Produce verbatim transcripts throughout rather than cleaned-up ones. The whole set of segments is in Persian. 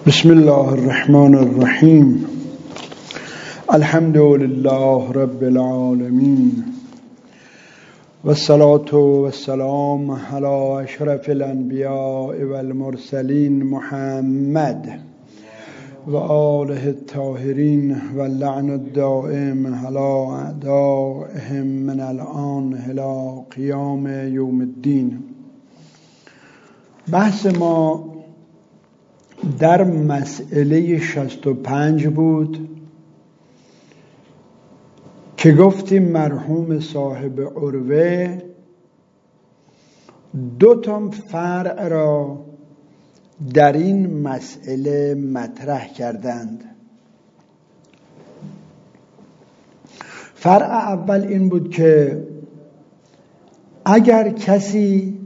بسم الله الرحمن الرحیم. الحمد لله رب العالمین و الصلاة و السلام علی اشرف الانبیاء و المرسلین محمد و آله الطاهرین و اللعن الدائم علی اعدائهم من الآن الی قیام یوم الدین. بحث ما در مسئله شصت و پنج بود که گفتیم مرحوم صاحب عروه دو تا فرع را در این مسئله مطرح کردند. فرع اول این بود که اگر کسی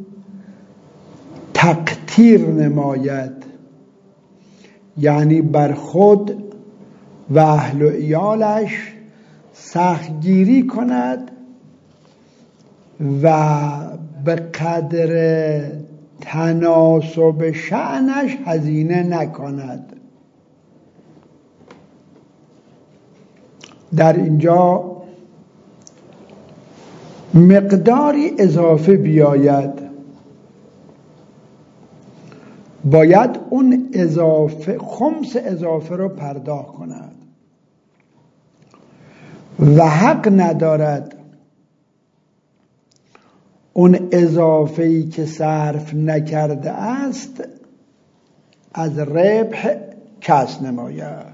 تقتیر نماید، یعنی بر خود و اهل و عیالش سختگیری کند و به قدر تناسب شأنش هزینه نکند، در اینجا مقداری اضافه بیاید، باید اون اضافه خمس اضافه رو پرداخت کند و حق ندارد اون اضافه‌ای که صرف نکرده است از ربح کسب نماید.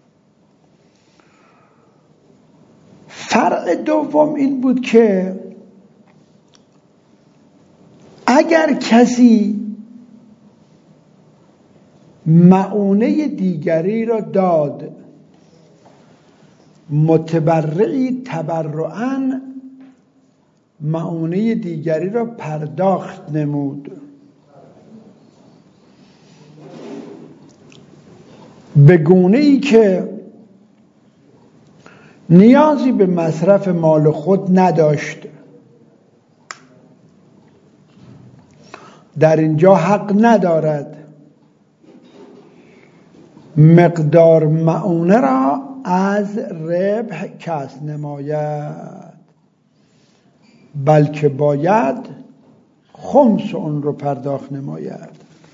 فرع دوم این بود که اگر کسی معونه دیگری را داد، متبرعی تبرعاً معونه دیگری را پرداخت نمود، به گونه‌ای که نیازی به مصرف مال خود نداشت، در اینجا حق ندارد مقدار معونه را از ربح کسب نماید، بلکه باید خمس اون رو پرداخت نماید.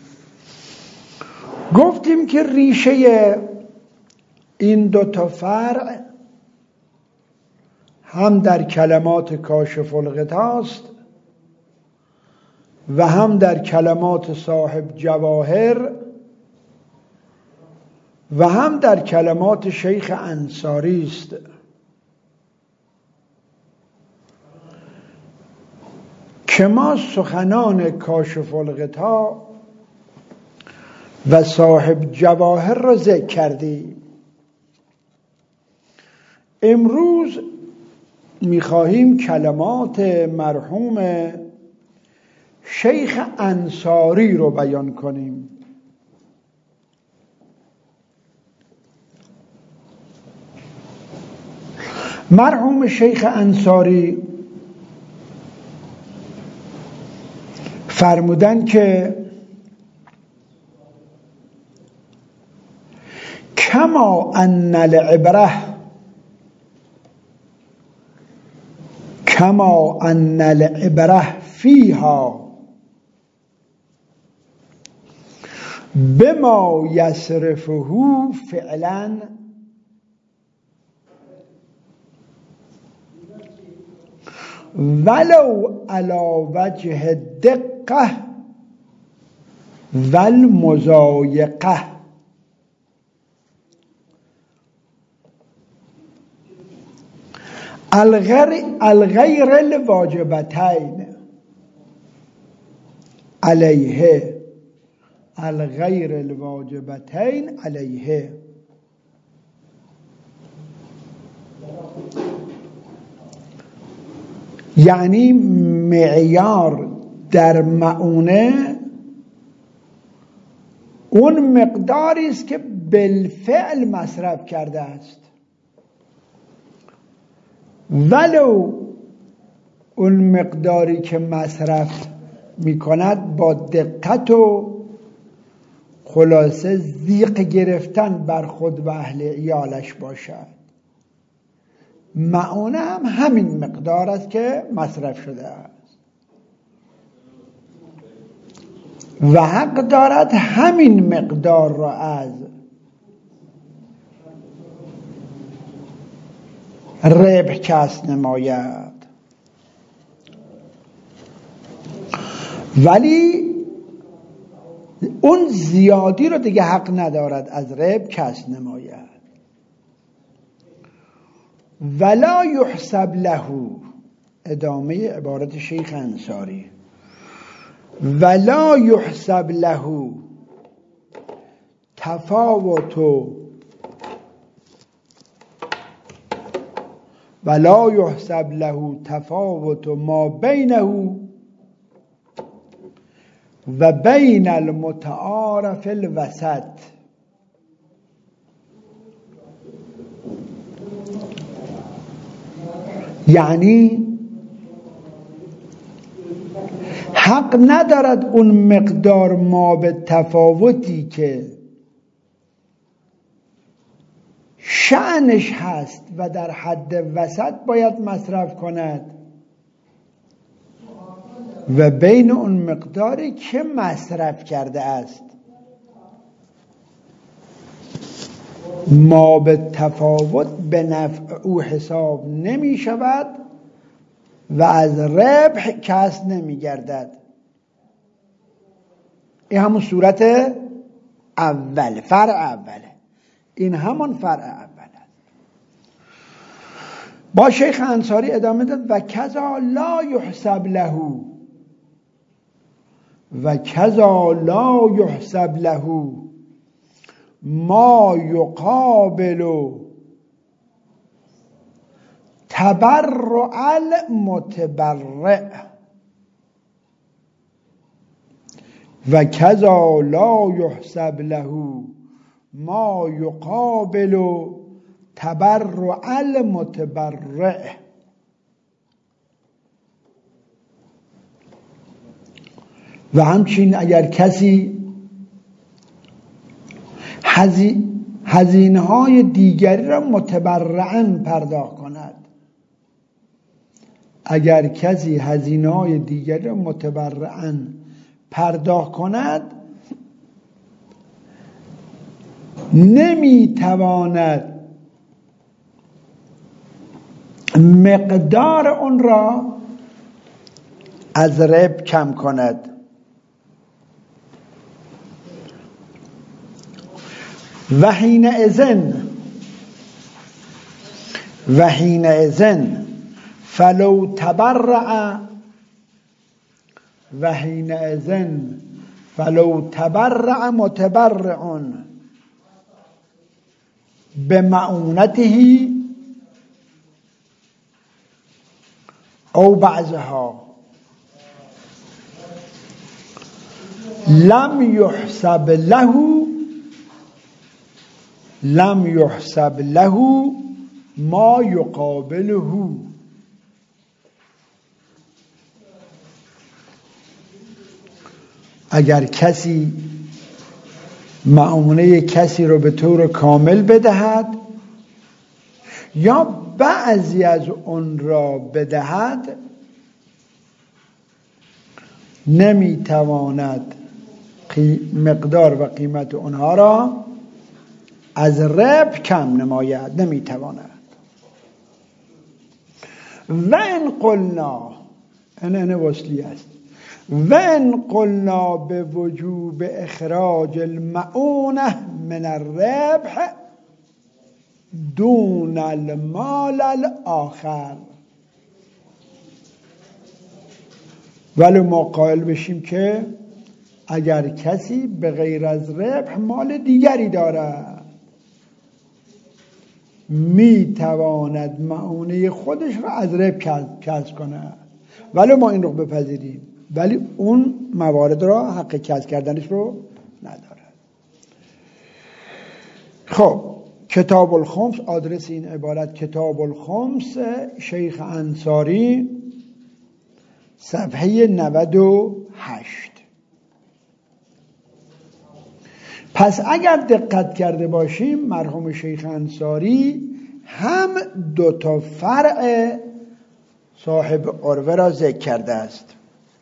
گفتیم که ریشه این دو تا فرع هم در کلمات کاشف الغطاست و هم در کلمات صاحب جواهر و هم در کلمات شیخ انصاری است. که ما سخنان کاشف الغطا و صاحب جواهر را ذکر کردیم. امروز می‌خواهیم کلمات مرحوم شیخ انصاری رو بیان کنیم. مرحوم شیخ انصاری فرمودن که کما ان العبره کما ان العبره فیها بما یصرفه فعلا ولو علی وجه الدقه والمضایقه. الغیر الواجبتین علیه الغیر الواجبتین علیه. یعنی معیار در معونه اون مقداری است که بالفعل مصرف کرده است، ولو اون مقداری که مصرف می کند با دقت و خلاصه ضیق گرفتن بر خود و اهل عیالش باشد. معونه هم همین مقدار است که مصرف شده است و حق دارد همین مقدار را از ربح کسب نماید، ولی اون زیادی رو دیگه حق ندارد از ربح کسب نماید. ولا یحسب له، ادامه عبارت شیخ انصاری، ولا یحسب له تفاوت ولا یحسب له تفاوت ما بینه و بین المتعارف الوسط. یعنی حق ندارد اون مقدار ما به تفاوتی که شأنش هست و در حد وسط باید مصرف کند و بین اون مقداری که مصرف کرده است. ما به تفاوت به نفع او حساب نمی شود و از ربح کسب نمی گردد. این همون صورت اول، فرع اوله. این همون فرع اول است. با شیخ انصاری ادامه داد و کذا لا یحسب له و کذا لا یحسب له ما یقابل تبرع المتبرع و کذا لا یحسب له ما یقابل تبرع المتبرع. و همچنین اگر کسی هزینه های دیگری را متبرعاً پرداخت کند، اگر کسی هزینه های دیگری را متبرعاً پرداخت کند نمیتواند مقدار اون را از ربح کم کند. و حینئذ و حینئذ فلو تبرع و حینئذ فلو تبرع متبرع بمعونته او بعضها لم يحسب له لم يحسب له ما يقابله. اگر کسی معونه کسی رو به طور کامل بدهد یا بعضی از اون را بدهد، نمیتواند مقدار و قیمت اونها را از ربح کم نماید، نمیتواند. و ان قلنا، این این وصلی است، و ان قلنا به وجوب اخراج المعونه من الربح دون المال الاخر، ولی ما قائل بشیم که اگر کسی به غیر از ربح مال دیگری دارد می تواند معونه خودش را از ربح کسب کند، ولی ما این رو بپذیریم، ولی اون موارد را حق کسب کردنش رو ندارد. خب کتاب الخمس، آدرس این عبارت کتاب الخمس شیخ انصاری، صفحه نود و هشت. پس اگر دقت کرده باشیم مرحوم شیخ انصاری هم دو تا فرع صاحب عروه را ذکر کرده است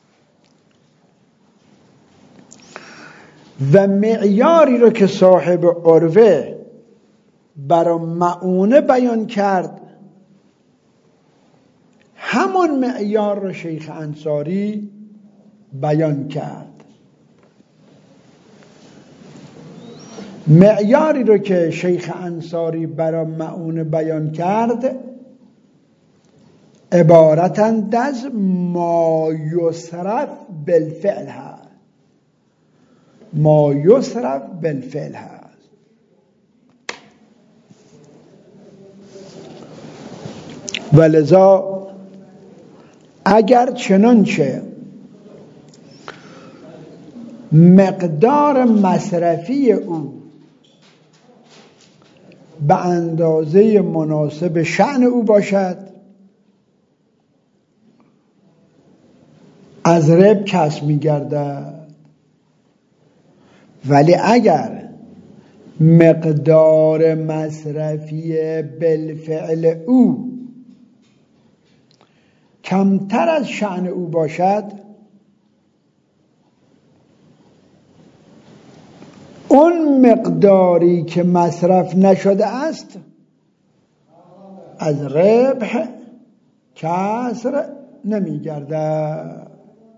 و معیاری رو که صاحب عروه برای مؤونه بیان کرد همون معیار رو شیخ انصاری بیان کرد. معیاری رو که شیخ انصاری برای مؤونه بیان کرد عبارتند از ما یصرف بالفعل هست. ما یصرف بالفعل هست. ولذا اگر چنانچه مقدار مصرفی او به اندازه مناسب شأن او باشد از رب کسب می گردد، ولی اگر مقدار مصرفی بالفعل او کمتر از شأن او باشد اون مقداری که مصرف نشده است از ربح کسر نمی گردد.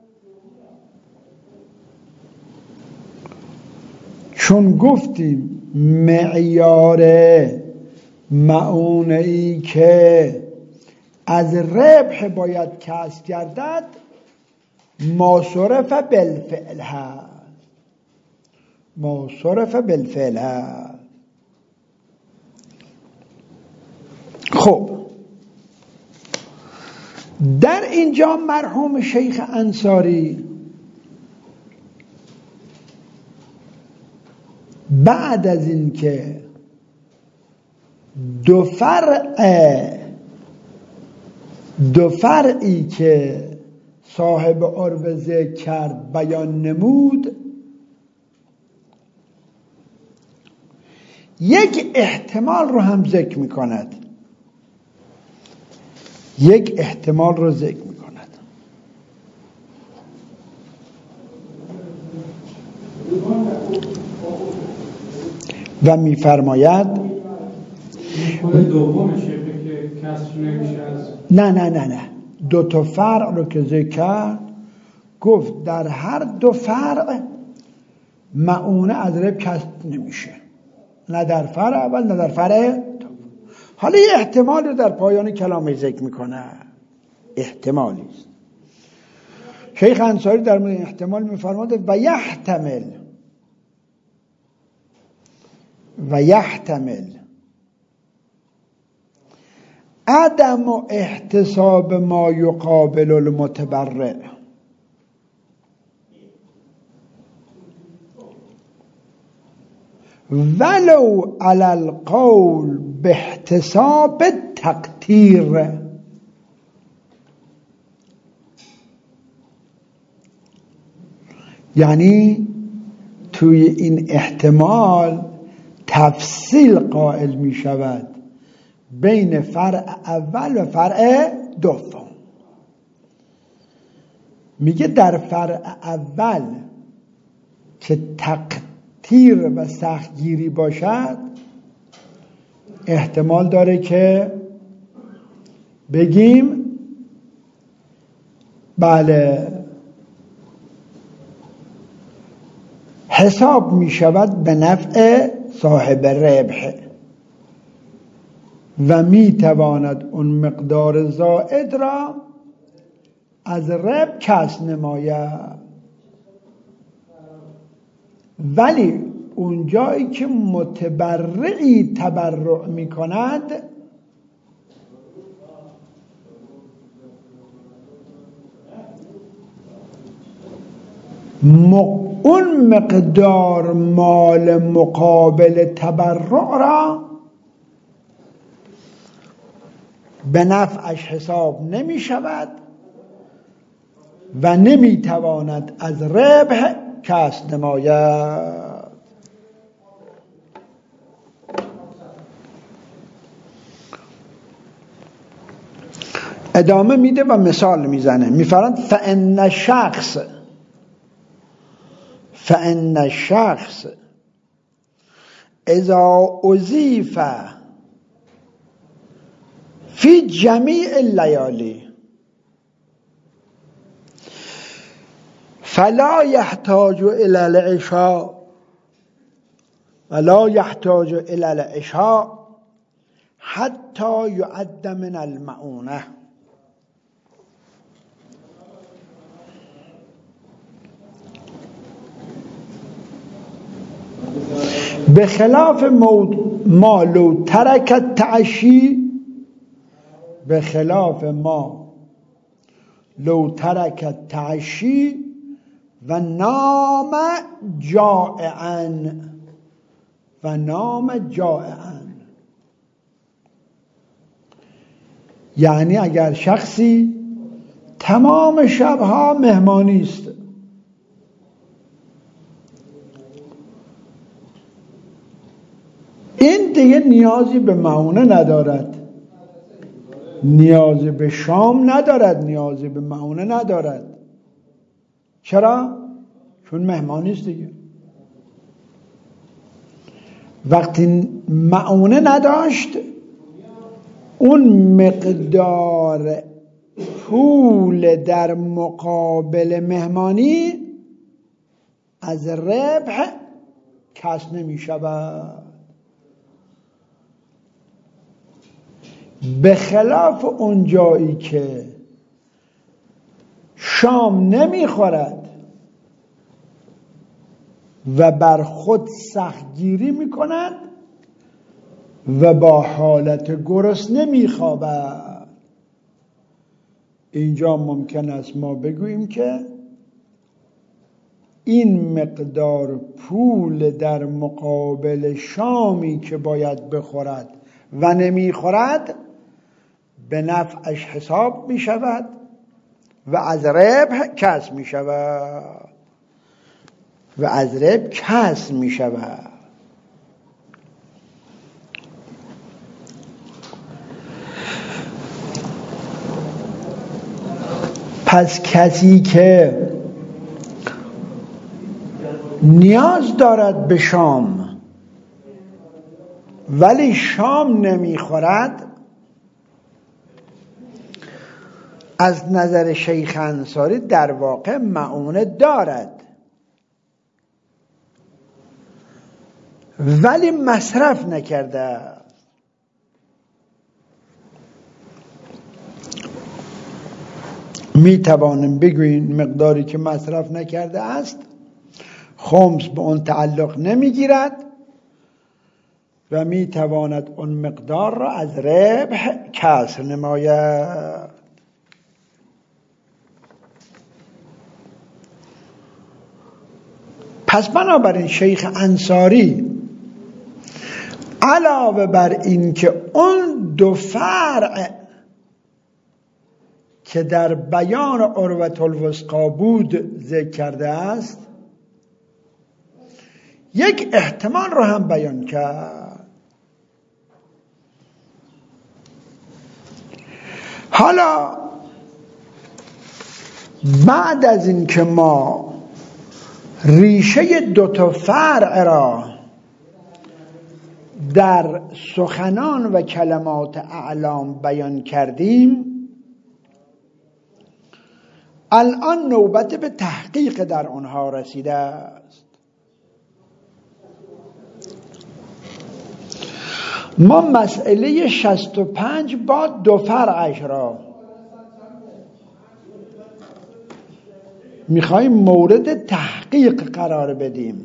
چون گفتیم معیار مؤونه‌ای که از ربح باید کسب گردد ما صرف بالفعل هست. ما صرف بالفعل هست. خب در اینجا مرحوم شیخ انصاری بعد از این که دو فرع دو فرعی که صاحب عروه ذکر کرد بیان نمود، یک احتمال رو هم ذکر می کند. یک احتمال رو ذکر می کند و می فرماید نه نه نه نه دو تا فرع رو که ذکر کرد گفت در هر دو فرع مؤونه از رب کسب نمیشه، نه در فرع اول نه در فرع دوم. حالا یه احتمال رو در پایان کلام ذکر میکنه، احتمالی است. شیخ انصاری در مورد احتمال میفرماید و یحتمل و یحتمل عدم احتساب ما یقابل المتبرع ولو علی القول باحتساب تقدیر. یعنی توی این احتمال تفصیل قائل می شود بین فرع اول و فرع دوم. میگه در فرع اول که تقدیر و سختگیری باشد احتمال داره که بگیم بله حساب می شود به نفع صاحب ربح و می تواند اون مقدار زائد را از ربح کسب نماید. ولی اون جایی که متبرعی تبرع می کند اون مقدار مال مقابل تبرع را به نفعش حساب نمی شود و نمی تواند از ربح کسب نماید. ادامه میده و مثال میزنه، میفرماید فان شخص فان شخص اذا اضیف فی جمیع اللیالی فلا یحتاج الی العشاء ولا یحتاج الی العشاء حتی یعد من المعونه. به خلاف ما لو ترک التعشی به خلاف ما لو ترک التعشی و نام جائعا و نام جائعا. یعنی اگر شخصی تمام شبها مهمانی است، این دیگه نیازی به معونه ندارد، نیازی به شام ندارد، نیازی به معونه ندارد. چرا؟ چون مهمانی است دیگه. وقتی معونه نداشت، اون مقدار پول در مقابل مهمانی از ربح کسب نمی شود. به خلاف اون جایی که شام نمی خورد و بر خود سختگیری می کند و با حالت گرسنه می خوابد، اینجا ممکن است ما بگوییم که این مقدار پول در مقابل شامی که باید بخورد و نمی خورد به نفعش حساب می شود و از ربح کسب می شود و از ربح کسب می شود. پس کسی که نیاز دارد به شام ولی شام نمیخورد، از نظر شیخ انصاری در واقع معونه دارد ولی مصرف نکرده. می توانیم بگوییم مقداری که مصرف نکرده است خمس به اون تعلق نمیگیرد و می تواند اون مقدار را از ربح کسر نماید. پس بنابراین شیخ انصاری علاوه بر این که اون دو فرع که در بیان عروة الوثقی بود ذکر کرده است، یک احتمال رو هم بیان کرد. حالا بعد از این که ما ریشه دو تا فرع را در سخنان و کلمات اعلام بیان کردیم، الان نوبت به تحقیق در آنها رسیده است. ما مسئله شصت و پنج با دو فرعش را میخوایم مورد تحقیق قرار بدیم،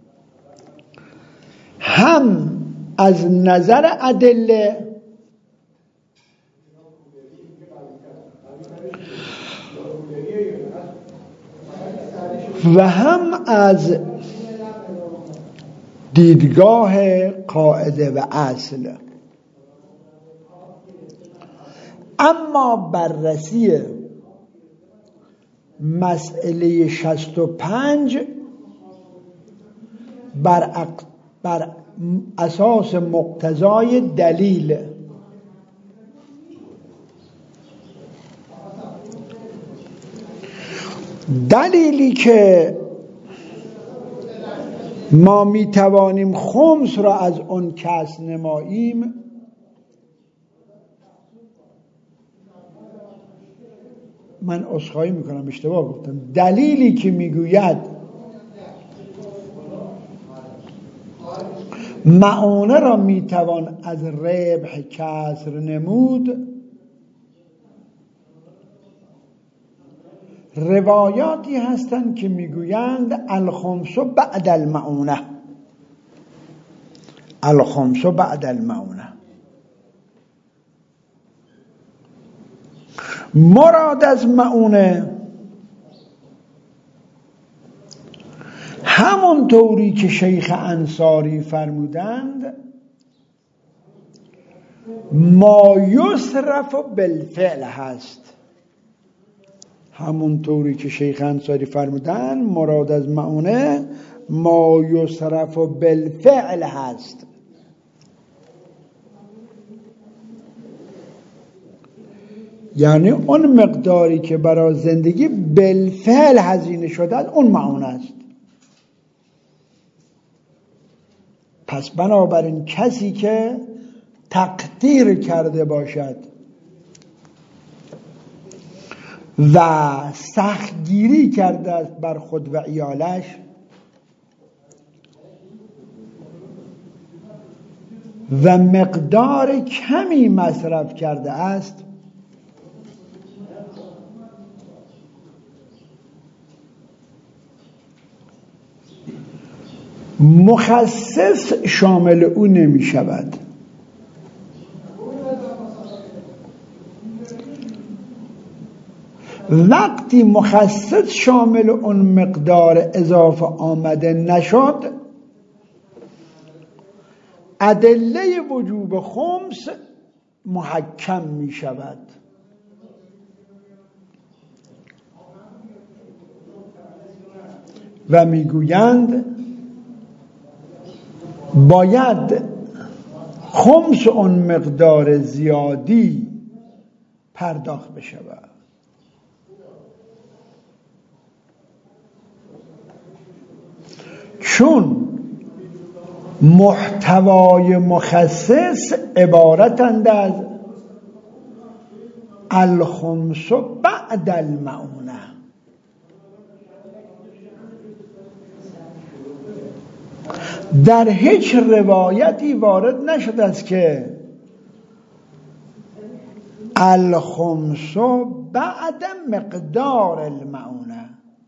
هم از نظر ادله و هم از دیدگاه قاعده و اصل. اما بررسی مسئله شصت و پنج بر, بر اساس مقتضای دلیل دلیلی که ما می توانیم خمس را از اون کسر نماییم من عذرخواهی میکنم اشتباه گفتم دلیلی که میگوید معونه را میتوان از ربح کسر نمود روایاتی هستند که میگویند الخمس بعد المعونه الخمس بعد المعونه مراد از معونه همون طوری که شیخ انصاری فرمودند ما یصرف بالفعل هست همون طوری که شیخ انصاری فرمودند مراد از معونه ما یصرف بالفعل هست یعنی اون مقداری که برای زندگی بالفعل هزینه شده اون معونه است. پس بنابراین کسی که تقدیر کرده باشد و سختگیری کرده است بر خود و عیالش و مقدار کمی مصرف کرده است مخصص شامل او نمی شود. وقتی مخصص شامل اون مقدار اضافه آمده نشد ادله وجوب خمس محکم می شود. و می گویند باید خمس اون مقدار زیادی پرداخت بشود. چون محتوای مخصص عبارتند از الخمس بعد المعونه. در هیچ روایتی وارد نشده است که الخمس بعد مقدار المعونه.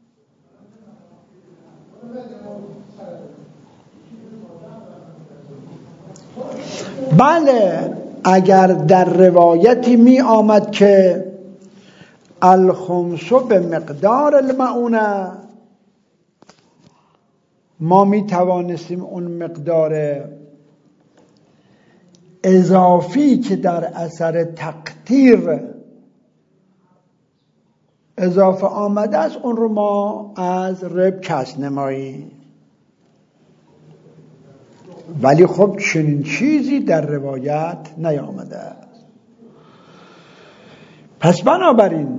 بله اگر در روایتی می آمد که الخمس به مقدار المعونه ما می توانستیم اون مقدار اضافی که در اثر تقدیر اضافه آمده است اون رو ما از رب کسر نماییم. ولی خب چنین چیزی در روایت نیامده است. پس بنابراین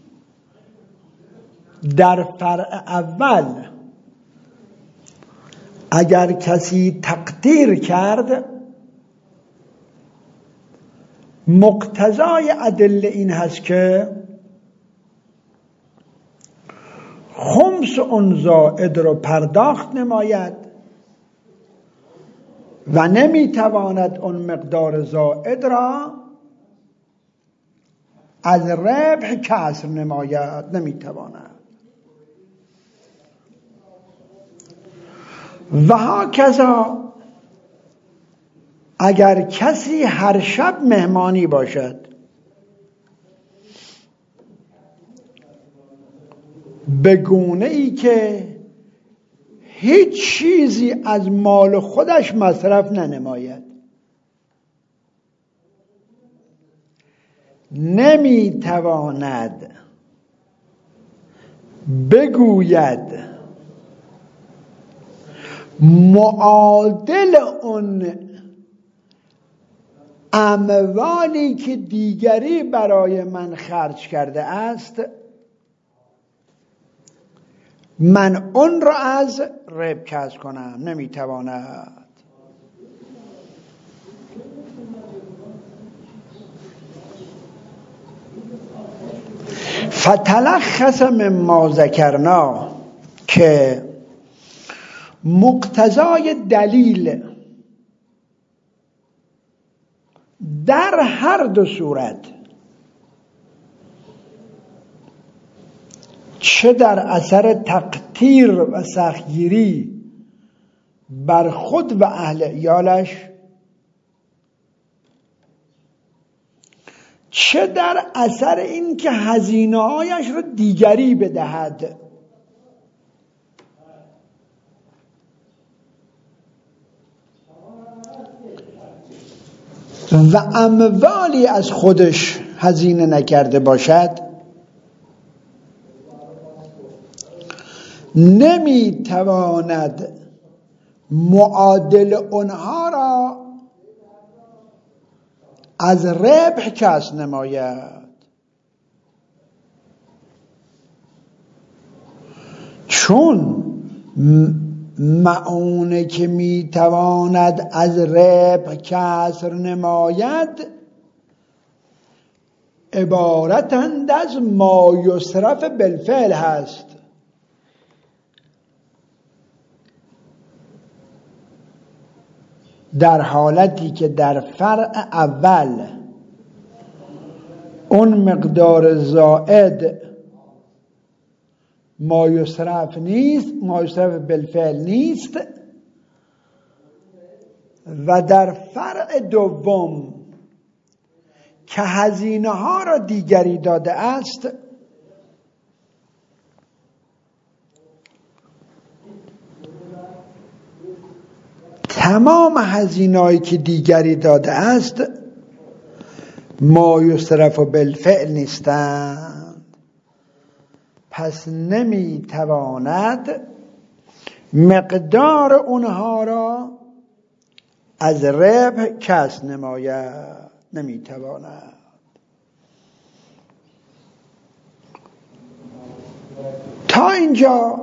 در فرع اول اگر کسی تقدیر کرد مقتضای ادله این هست که خمس اون زائد رو پرداخت نماید و نمیتواند اون مقدار زائد را از ربح کسر نماید. نمیتواند. و هاکذا اگر کسی هر شب مهمانی باشد به گونه ای که هیچ چیزی از مال خودش مصرف ننماید نمیتواند بگوید معادل اون اموالی که دیگری برای من خرج کرده است من اون را از ریب کسب کنم نمیتواند. فتلخص مما ذکرنا، که مقتضای دلیل در هر دو صورت، چه در اثر تقتیر و سختگیری بر خود و اهل عیالش، چه در اثر این که هزینه هایش رو دیگری بدهد، و اموالی از خودش هزینه نکرده باشد، نمیتواند معادل اونها را از ربح کسب نماید، چون معونه که میتواند از ربح کسر نماید عبارتند از ما یصرف بالفعل هست. در حالتی که در فرع اول اون مقدار زائد ما یصرف نیست، ما یصرف بالفعل نیست، و در فرع دوم که هزینه ها را دیگری داده است، تمام هزینه‌هایی که دیگری داده است ما یصرف بالفعل نیستند، پس نمیتواند مقدار اونها را از ربح کسب نماید، نمیتواند. تا اینجا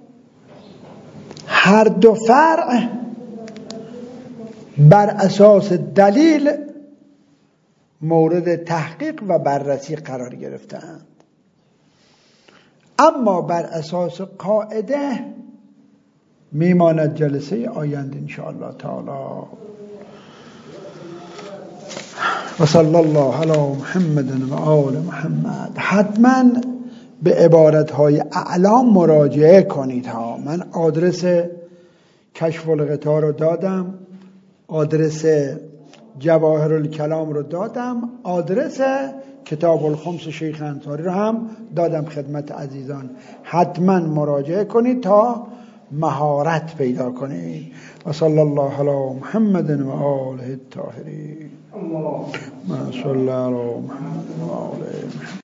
هر دو فرع بر اساس دلیل مورد تحقیق و بررسی قرار گرفتند، اما بر اساس قاعده میماند جلسه آینده ان شاء الله تعالی. و صلی الله علی محمد و آل محمد. حتما به عبارتهای اعلام مراجعه کنید ها. من آدرس کشف الغطا رو دادم، آدرس جواهر الکلام رو دادم، آدرس کتاب الخمس شیخ انصاری رو هم دادم خدمت عزیزان. حتما مراجعه کنید تا مهارت پیدا کنید. و صلی الله علی محمد و آله الطاهرین. اللهم صل علی محمد و آله محمد.